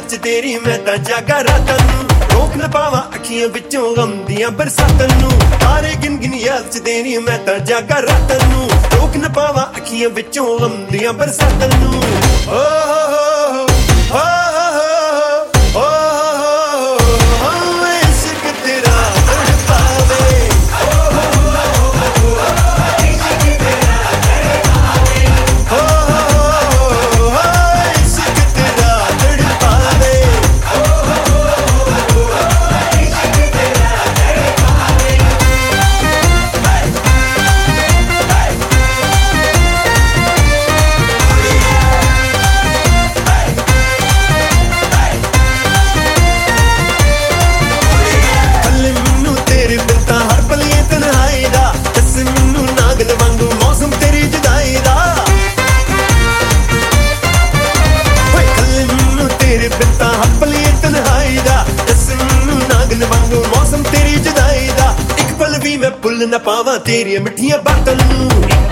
च तेरी मैं तां जागा रातां नूं, रोक न पावां अखियां विचों गम दियां बरसातां नूं। तारे गिन गिन याद च तेरी मैं तां जागा रातां नूं, रोक न पावां अखियां विचों गम दियां बरसातां नूं। ओ हो मौसम तेरी जुदाई दा, एक पल भी मैं भुल न पावां तेरियां मिठियां बातां नूं,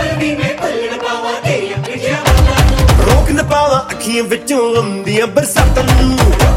रोक न पावां अखियां विचों गम दियां बरसातां नूं।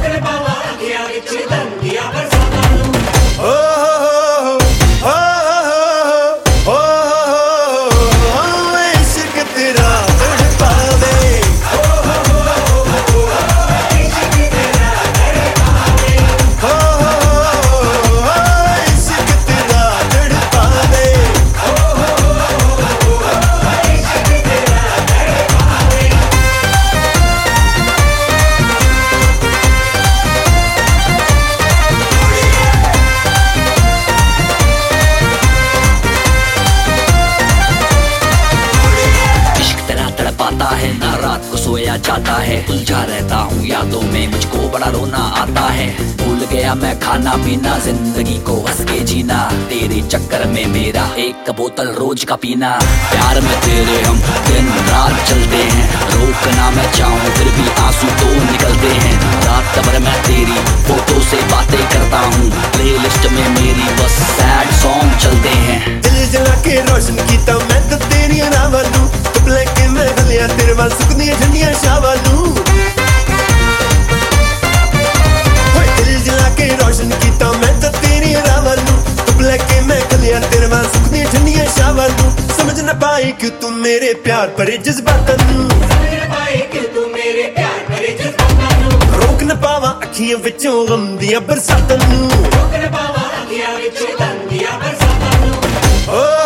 है ना रात को सोया जाता है, उलझा रहता हूँ यादों में, मुझको बड़ा रोना आता है। भूल गया मैं खाना पीना, जिंदगी को हंस के जीना, तेरे चक्कर में मेरा एक बोतल रोज का पीना। प्यार में तेरे हम दिन रात चलते हैं, रोकना मैं चाहूँ फिर भी आंसू तो निकलते हैं। रात भर मैं तेरी फोटो से बातें करता हूँ, प्लेलिस्ट में मेरी बस सैड सॉन्ग चलते हैं। दिल जला के रोशन कीता मैं तो तेरी नावां नूं, लेके मैं गलियां तेरे वाल सुकदियां ठंडियां शावां नूं। दिल जला के रोशन कीता मैं तो तेरी रावां नूं, लेके मैं गलियां तेरे वाल सुकदियां ठंडियां शावां नूं। समझ न पाई कि तू मेरे प्यार भरे जज्बातां नूं, रोक न पावां अखियां विचों गम दियां बरसातां नूं।